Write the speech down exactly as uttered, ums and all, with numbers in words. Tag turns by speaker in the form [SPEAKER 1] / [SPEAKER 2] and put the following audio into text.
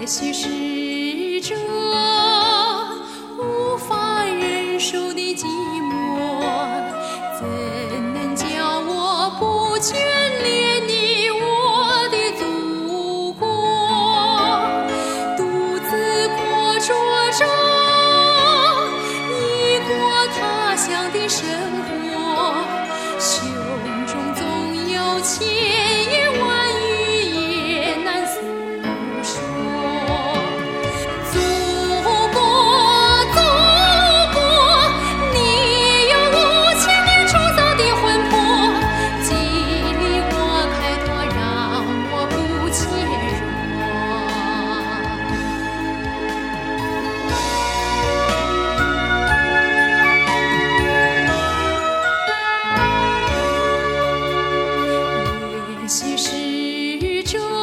[SPEAKER 1] 许是这无法忍受的寂寞，怎能叫我不眷恋你我的祖国？独自过着这异国他乡的生活，胸中总有千言万语也难诉说。祖国，祖国，你有五千年铸造的魂魄，激励我开拓，让我不怯弱。也许是这